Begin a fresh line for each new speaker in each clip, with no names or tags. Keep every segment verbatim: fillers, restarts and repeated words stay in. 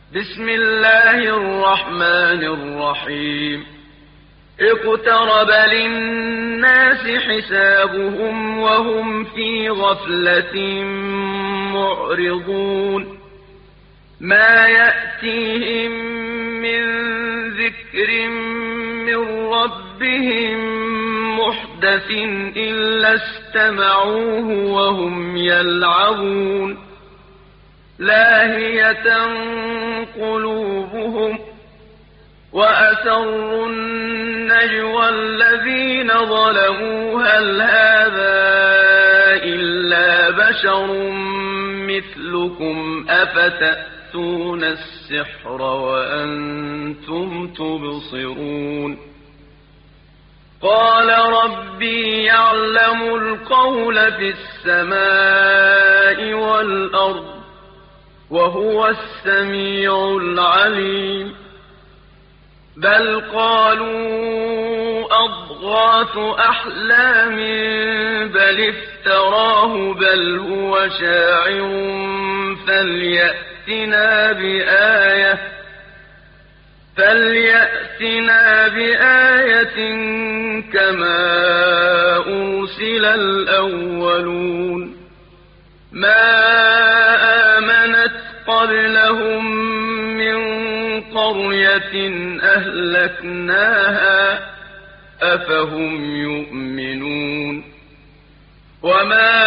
بسم الله الرحمن الرحيم اقترب للناس حسابهم وهم في غفلة معرضون ما يأتيهم من ذكر من ربهم محدث إلا استمعوه وهم يلعبون لاهية قلوبهم وأسروا النجوى الذين ظلموا هل هذا إلا بشر مثلكم أفتأتون السحر وأنتم تبصرون قال ربي يعلم القول في السماء والأرض وهو السميع العليم بل قالوا أضغاث أحلام بل افتراه بل هو شاعر فليأتنا بآية فليأتنا بآية كما أرسل الأولون ما آمنت قبلهم من قرية أهلكناها أفهم يؤمنون وما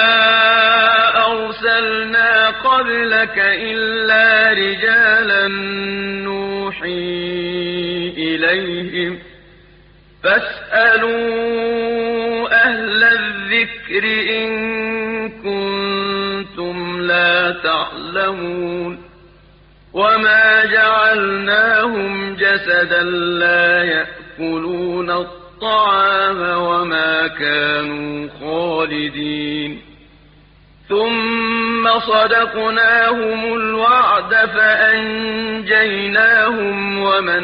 أرسلنا قبلك إلا رجالا نوحي إليهم فاسألوا أهل الذكر إن كنتم لا تعلمون وما جعلناهم جسدا لا يأكلون الطعام وما كانوا خالدين ثم صدقناهم الوعد فأنجيناهم ومن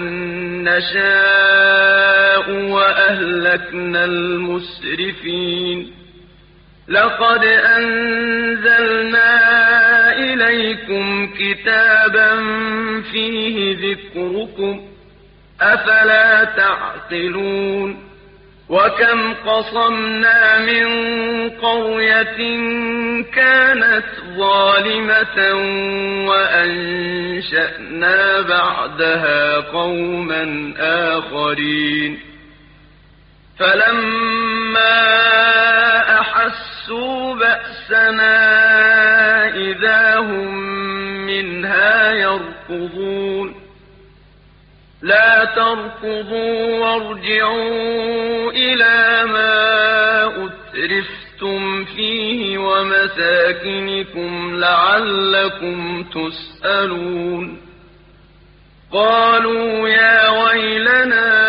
نشاء وأهلكنا المسرفين لقد أنزلنا إليكم كتابا فيه ذكركم أفلا تعقلون وكم قصمنا من قرية كانت ظالمة وأنشأنا بعدها قوما آخرين فلما أحسوا بأسنا إذا هم منها يركضون لا تركضوا وارجعوا إلى ما أترفتم فيه ومساكنكم لعلكم تسألون قالوا يا ويلنا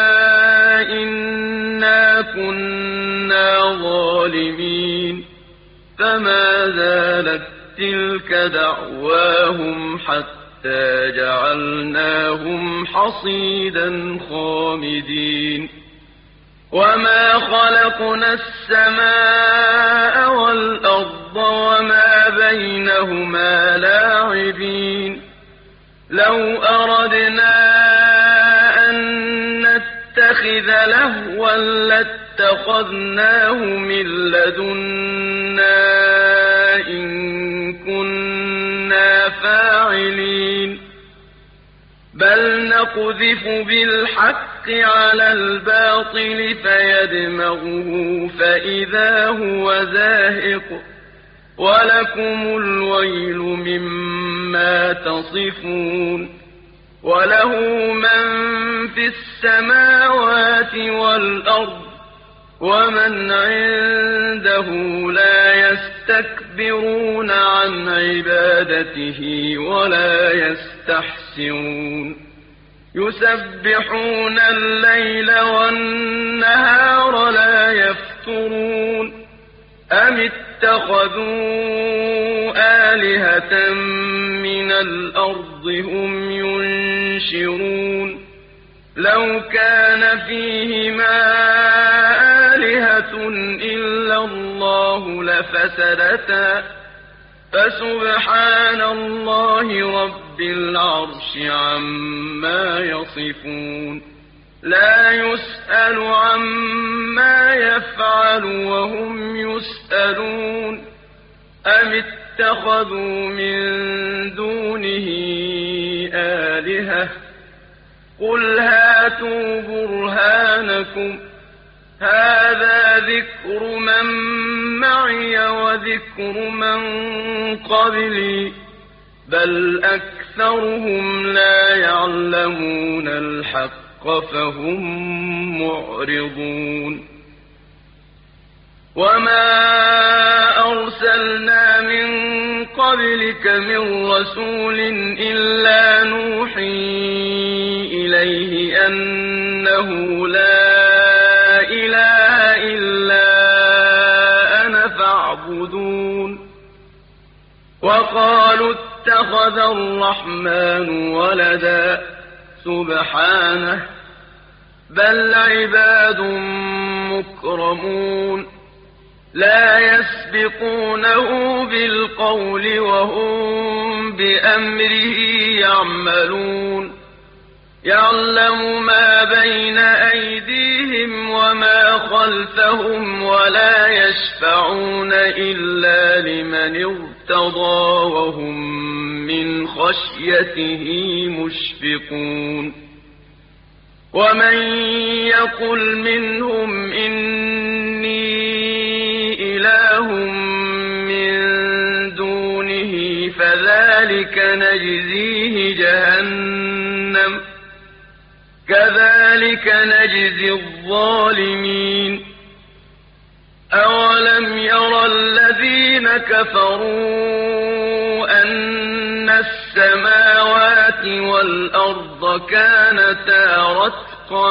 إنا كنا ظالمين فما زالت تلك دعواهم حتى جعلناهم حصيدا خامدين وما خلقنا السماء والأرض وما بينهما لاعبين لو أردنا أن نتخذ لهوا لاتخذناه من لدنا إن كنا فاعلين بل نقذف بالحق على الباطل فيدمغه فإذا هو زاهق ولكم الويل مما تصفون وله من في السماوات والأرض ومن عنده لا يستكبرون عن عبادته ولا يستحسرون يسبحون الليل والنهار لا يفترون أم اتخذوا آلهة من الأرض هم ينشرون لو كان فيهما آلهة إلا الله لفسدتا فسبحان الله رب رب العرش عما يصفون لا يسأل عما يفعل وهم يسألون أم اتخذوا من دونه آلهة قل هاتوا برهانكم هذا ذكر من معي وذكر من قبلي بل أكثرهم لا يعلمون الحق فهم معرضون وما أرسلنا من قبلك من رسول إلا نوحي إليه أنه لا إله إلا أنا فاعبدون وقالوا اتخذ الرحمن ولدا سبحانه بل عباد مكرمون لا يسبقونه بالقول وهم بأمره يعملون يعلم ما بين أيديهم وما خلفهم ولا يشفعون إلا لمن ارتضى وهم من خشيته مشفقون ومن يقل منهم إني إله من دونه فذلك نجزيه جهنم كذلك نجزي الظالمين أولم يرى الذين كفروا أن السماوات والأرض كانتا رتقا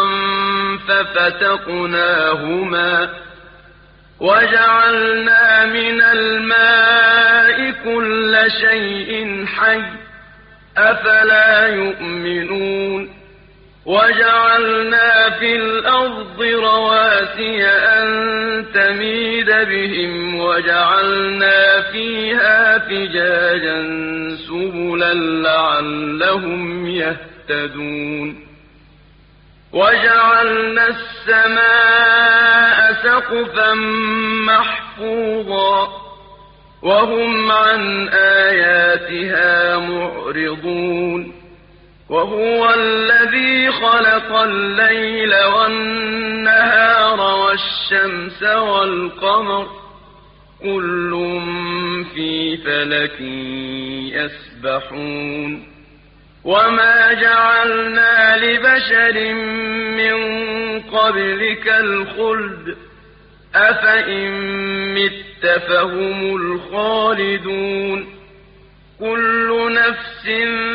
ففتقناهما وجعلنا من الماء كل شيء حي أفلا يؤمنون وجعلنا في الأرض رواسي أن تميد بهم وجعلنا فيها فجاجا سبلا لعلهم يهتدون وجعلنا السماء سقفا محفوظا وهم عن آياتها معرضون وهو الذي خلق الليل والنهار والشمس والقمر كل في فلك يسبحون وما جعلنا لبشر من قبلك الخلد أفإن مت فهم الخالدون كل نفس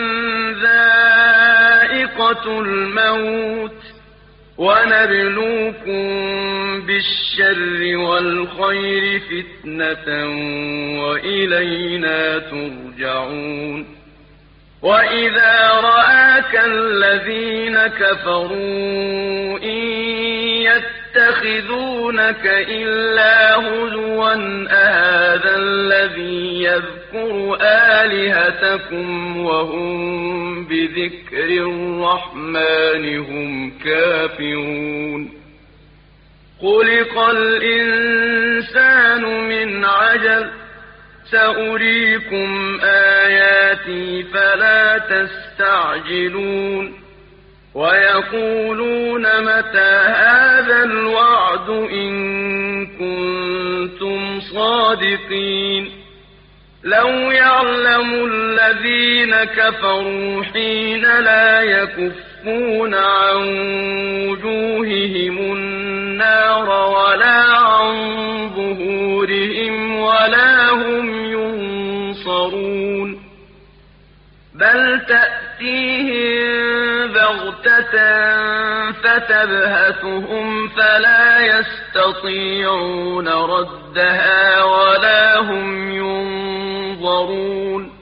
ذائقة الموت ونبلوكم بالشر والخير فتنة وإلينا ترجعون وإذا رآك الذين كفروا إن يتخذونك إلا هزوا أهذا الذي يذكر آلهتكم وهم بذكر الرحمن هم كافرون خلق الإنسان من عجل سأريكم آياتي فلا تستعجلون ويقولون متى هذا الوعد إن كنتم صادقين لو يعلم الذين كفروا حين لا يكفون عن وجوههم النار ولا عن ظهورهم ولا هم ينصرون بل تأتيهم بغتة فتبهتهم فلا يستطيعون ردها ولا هم ينظرون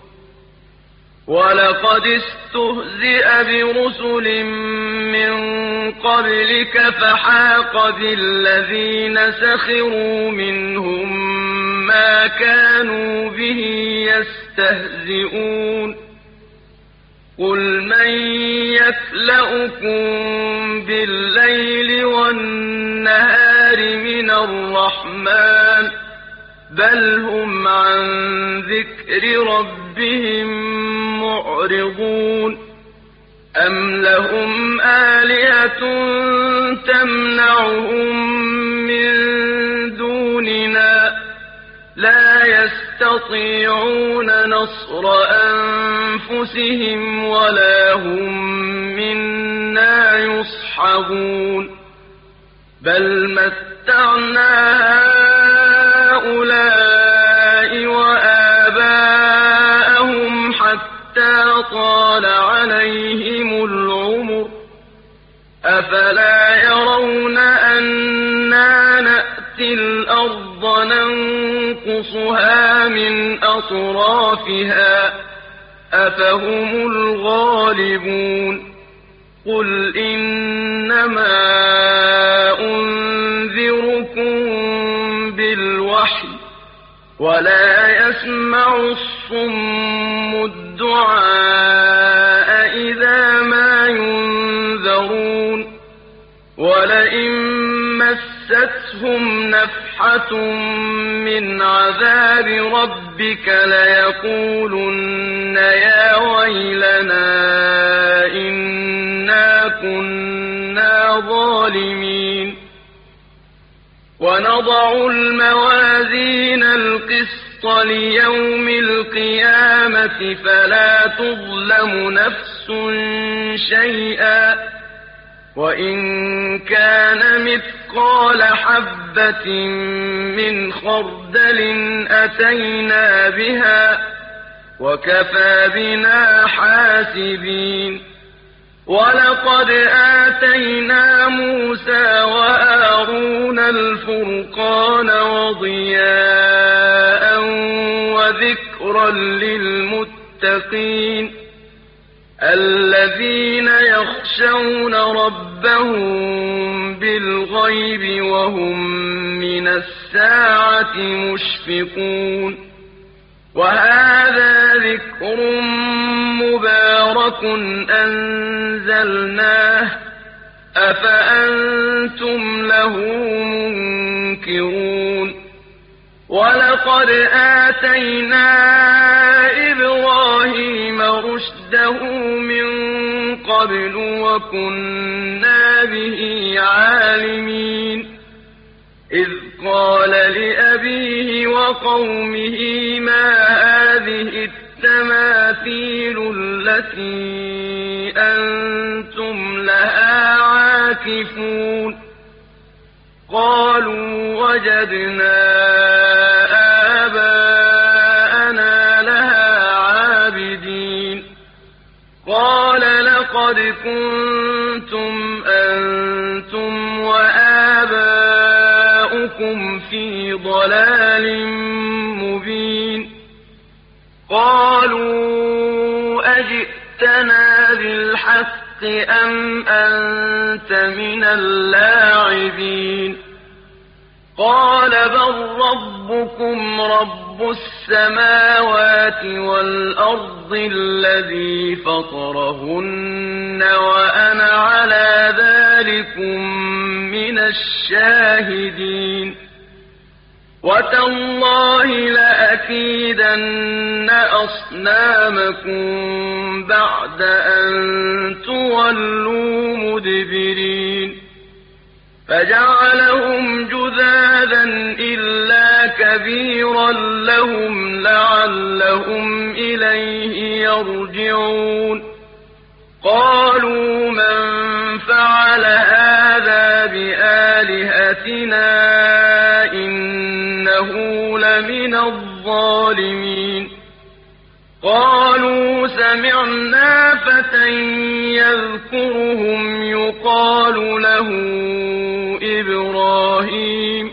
ولقد استهزئ برسل من قبلك فحاق بالذين سخروا منهم ما كانوا به يستهزئون قل من يكلؤكم بالليل والنهار من الرحمن بل هم عن ذكر ربهم معرضون أم لهم آلهة تمنعهم من دوننا لا يستطيعون نصر أنفسهم ولا هم منا يصحبون بل متعنا هؤلاء وآباءهم حتى طال عليهم العمر أفلا يرون أنا نأتي الأرض ننقصها من أطرافها أفهم الغالبون قل إنما أنذركم بالوحي ولا يسمع الصم الدعاء إذا ما ينذرون ولئن مستهم نفحة من عذاب ربك ليقولن يا ويلنا إنا كنا ظالمين ونضع الموازين القسط ليوم القيامة فلا تظلم نفس شيئا وإن كان مثقال حبة من خردل أتينا بها وكفى بنا حاسبين ولقد آتينا موسى وهارون الفرقان وضياء وذكرا للمتقين الذين يخشون ربهم بالغيب وهم من الساعة مشفقون وهذا ذكر مبارك أنزلناه أفأنتم له منكرون ولقد آتينا إبراهيم رشده من قبل وكنا به عالمين إذ قال لأبيه وقومه ما هذه التماثيل التي أنتم لها عاكفون قالوا وجدنا آباءنا لها عابدين قال لقد كنتم أنتم وآباؤكم في ضلال مبين قالوا أجئتنا بالحق أم أنت من اللاعبين قال بل ربكم رب السماوات والأرض الذي فطرهن وأنا على ذلكم من الشاهدين وتالله لأكيدن أصنامكم بعد أن تولوا مدبرين فجعلهم جذاذا إلا كبيرا لهم لعلهم إليه يرجعون قالوا من فعل هذا بآلهتنا إنه لمن الظالمين قالوا سمعنا فتى يذكرهم يقال له إبراهيم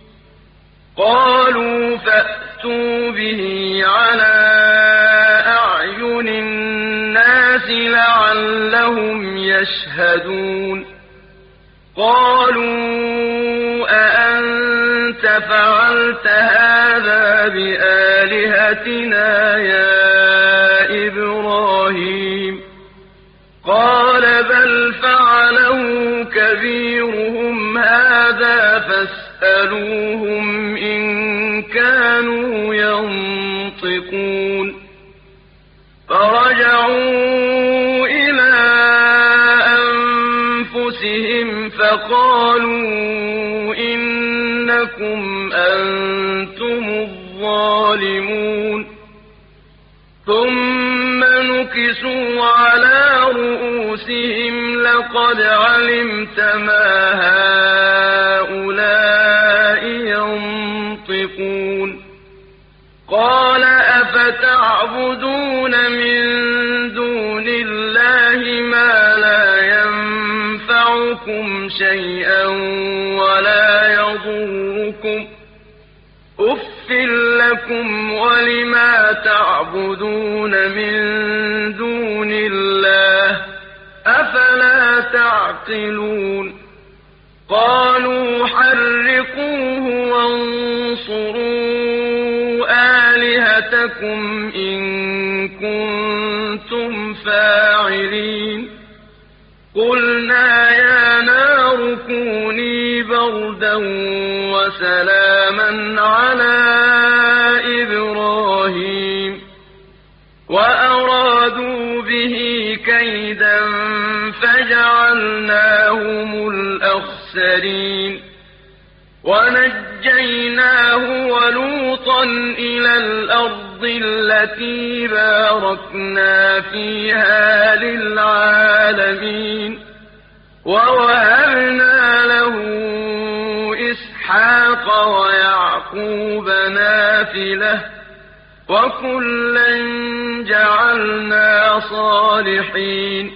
قالوا فأتوا به على أعين الناس لعلهم يشهدون قالوا أأنت فعلت هذا بآلهتنا يا إبراهيم قال بل فعله كبيرهم هذا فاسألوهم إن كانوا ينطقون فرجعوا إلى أنفسهم فقالوا إنكم أنتم الظالمون ثم نكسوا على رؤوسهم لقد علمت ما هؤلاء ينطقون قال أفتعبدون من دون الله ما لا ينفعكم شيئا ولا يضركم أف لكم ولما تعبدون من دون الله أفلا تعقلون قالوا حرقوه وانصروا آلهتكم إن كنتم فاعلين قلنا يا نار كوني بردا وسلاما على إبراهيم وأرادوا به كيدا فجعلناهم الأخسرين ونجيناه ولوطا إلى الأرض التي باركنا فيها للعالمين ووهبنا له إسحاق ويعقوب نافلة وكلا جعلنا صالحين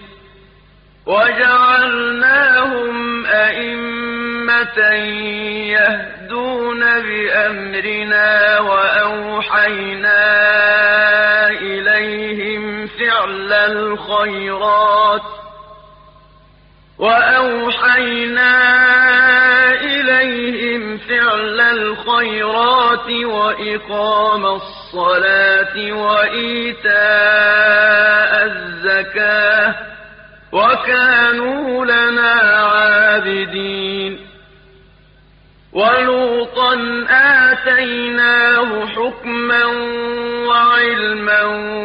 وجعلناهم أئمة يهدون بأمرنا وأوحينا إليهم فعل الخيرات وأوحينا إليهم فعل الخيرات وإقام الصلاة وإيتاء الزكاة وكانوا لنا عابدين ولوطا آتيناه حكما وعلما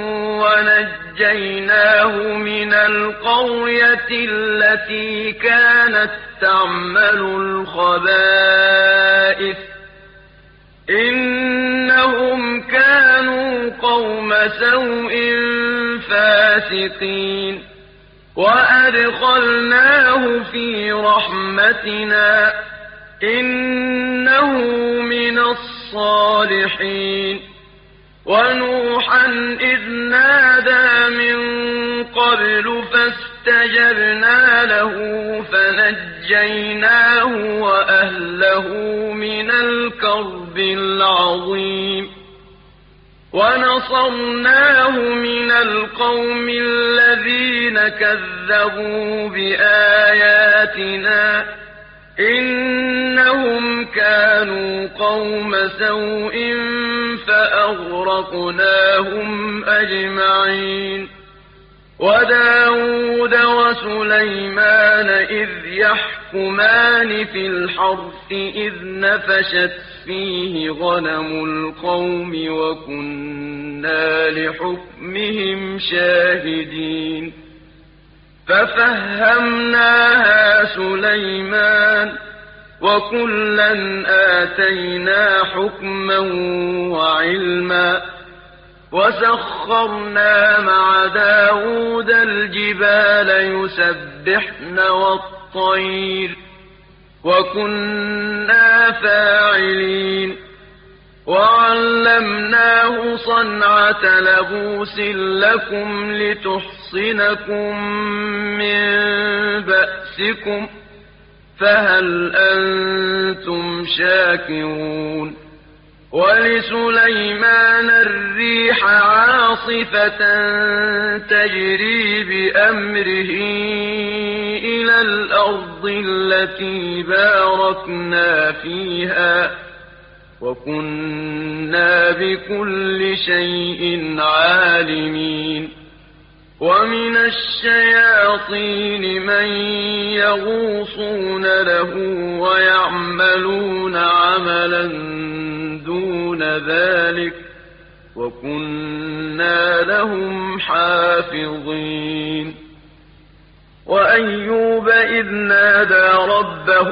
ونجيناه من القرية التي كانت تعمل الخبائث إنهم كانوا قوم سوء فاسقين وأدخلناه في رحمتنا إنه من الصالحين ونوحا إذ نادى من قبل فاستجبنا له فنجيناه وأهله من الكرب العظيم ونصرناه من القوم الذين كذبوا بآياتنا إنهم كانوا قوم سوء فأغرقناهم أجمعين وداود وسليمان إذ يحكمان في الحرث إذ نفشت فيه غنم القوم وكنا لحكمهم شاهدين ففهمناها سليمان وكلا آتينا حكما وعلما وسخرنا مع داود الجبال يسبحن والطير وكنا فاعلين وعلمناه صنعة لبوس لكم لتحصنكم من بأسكم فهل أنتم شاكرون ولسليمان الريح عاصفة تجري بأمره إلى الأرض التي باركنا فيها وكنا بكل شيء عالمين ومن الشياطين من يغوصون له ويعملون عملا دون ذلك وكنا لهم حافظين وأيوب إذ نادى ربه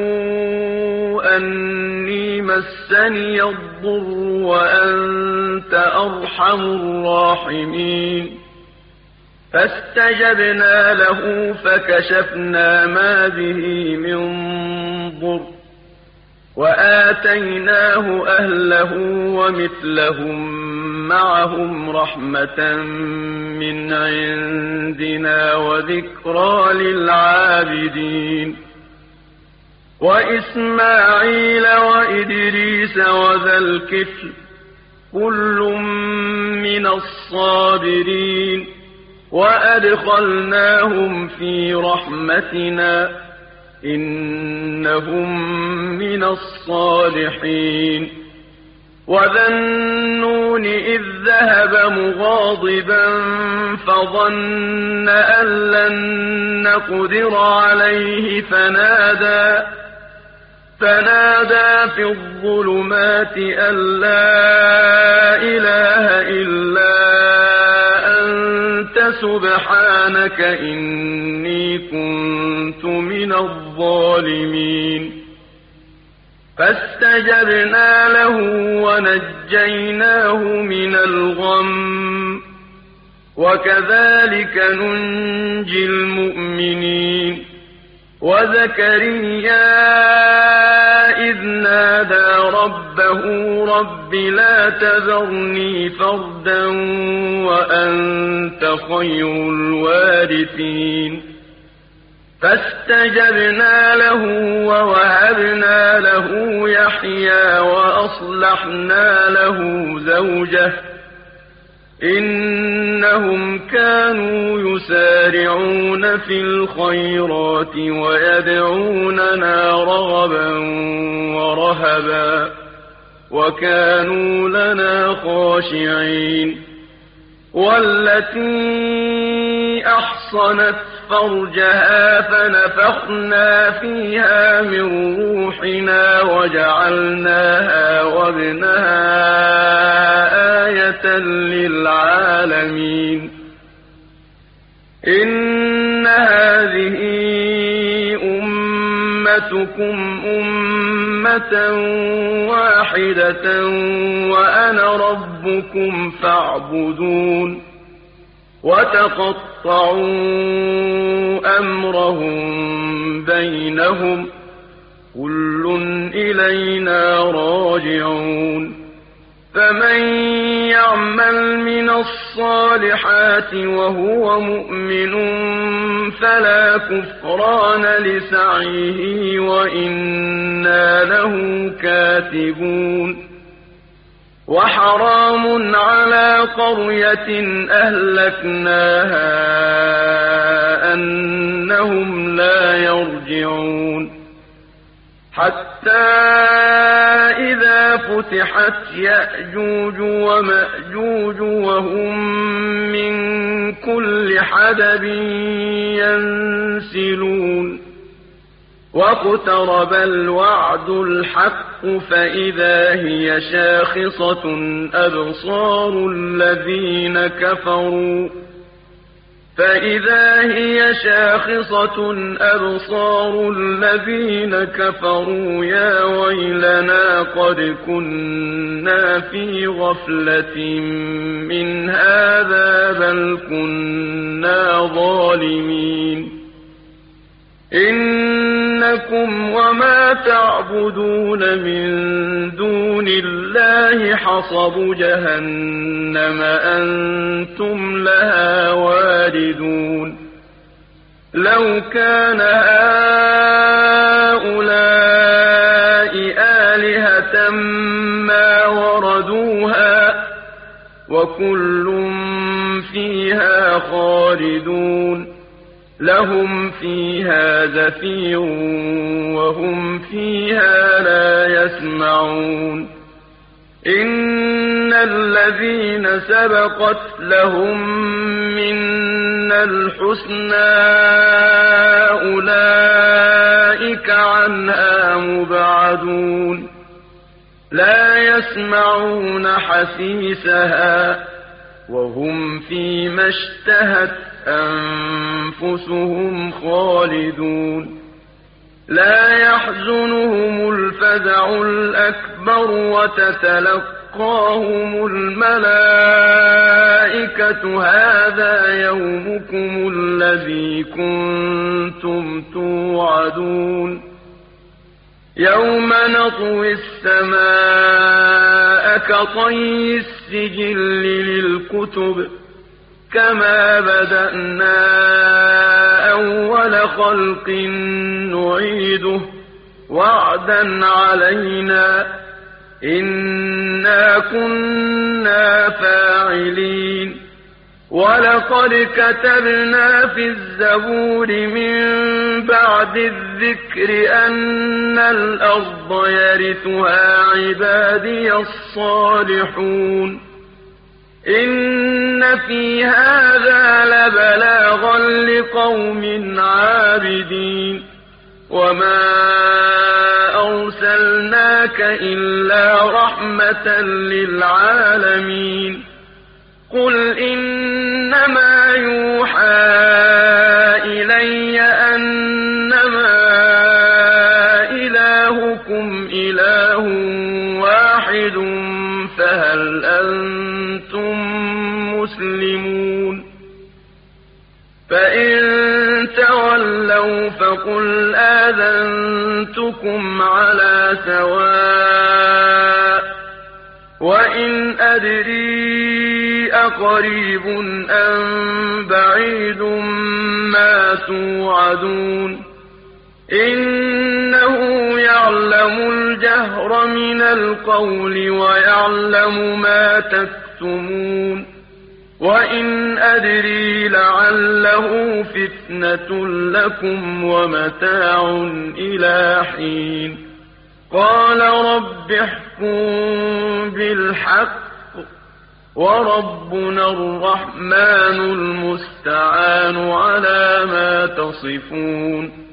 أني مسني الضر وأنت أرحم الراحمين فاستجبنا له فكشفنا ما به من ضر وآتيناه أهله ومثلهم معهم رحمة من عندنا وذكرى للعابدين وإسماعيل وإدريس وذا الكفل كل من الصابرين وأدخلناهم في رحمتنا إنهم من الصالحين وذا النون إذ ذهب مغاضبا فظن أن لن نقدر عليه فنادى فنادى في الظلمات أن لا إله إلا أنت سبحانك إني كنت من الظالمين فاستجبنا له ونجيناه من الغم وكذلك ننجي المؤمنين وزكريا إذ نادى ربه رب لا تذرني فردا وأنت خير الوارثين فاستجبنا له ووهبنا له يحيى وأصلحنا له زوجه إنهم كانوا يسارعون في الخيرات ويدعوننا رغبا ورهبا وكانوا لنا خاشعين والتي أحصنت فرجها فنفخنا فيها من روحنا وجعلناها وابنها آية للعالمين إن هذه أمتكم أمة واحدة وأنا ربكم فاعبدون وتقطعوا أمرهم بينهم كل إلينا راجعون فمن يعمل من الصالحات وهو مؤمن فلا كفران لسعيه وإنا له كاتبون وحرام على قرية أهلكناها أنهم لا يرجعون حتى إذا فتحت يأجوج ومأجوج وهم من كل حدب ينسلون واقترب الوعد الحق فإذا هي شاخصة أبصار الذين كفروا فإذا هي شاخصة أبصار الذين كفروا يا ويلنا قد كنا في غفلة من هذا بل كنا ظالمين إنكم وما تعبدون من دون الله حصب جهنم أنتم لها واردون لو كان هؤلاء آلهة ما وردوها وكل فيها خالدون لهم فيها زفير وهم فيها لا يسمعون إن الذين سبقت لهم من الْحُسْنَىٰ أُولَٰئِكَ عَنْهَا مُبْعَدُونَ لَا يَسْمَعُونَ حَسِيسَهَا وَهُمْ فِيمَا اشْتَهَتْ أَنفُسُهُمْ خَالِدُونَ لا يحزنهم الفزع الأكبر وتتلقاهم الملائكة هذا يومكم الذي كنتم توعدون يوم نطوي السماء كطي السجل للكتب كما بدأنا أول خلق نعيده وعدا علينا إنا كنا فاعلين ولقد كتبنا في الزبور من بعد الذكر أن الأرض يرثها عبادي الصالحون إن في هذا لبلاغا لقوم عابدين وما أرسلناك إلا رحمة للعالمين قل إنما يوحى إلي أنما إلهكم إله واحد فهل أنتم مسلمون فإن تولوا فقل آذنتكم على سواء وإن أدري أقريب أم بعيد ما توعدون إنه يعلم الجهر من القول ويعلم ما تكتمون وإن أدري لعله فتنة لكم ومتاع إلى حين قال رب احكم بالحق وربنا الرحمن المستعان على ما تصفون